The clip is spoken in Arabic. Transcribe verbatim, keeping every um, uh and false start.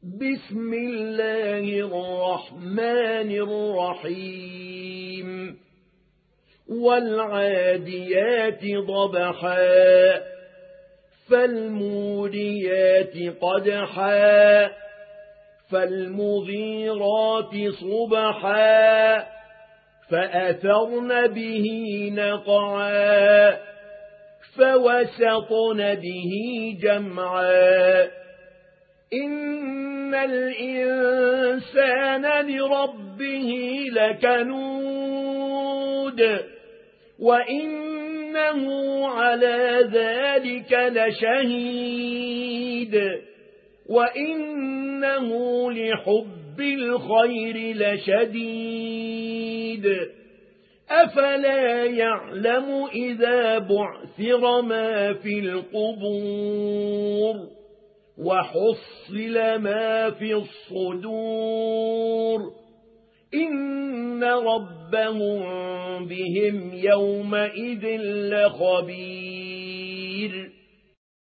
بسم الله الرحمن الرحيم والعاديات ضبحا فالموريات قدحا فالمغيرات صبحا فأثرن به نقعا فوسطن به جمعا إن الإنسان لربه لكنود وإنه على ذلك لشهيد وإنه لحب الخير لشديد أفلا يعلم إذا بعثر ما في القبور وحصل ما في الصدور إن ربهم بهم يومئذ لخبير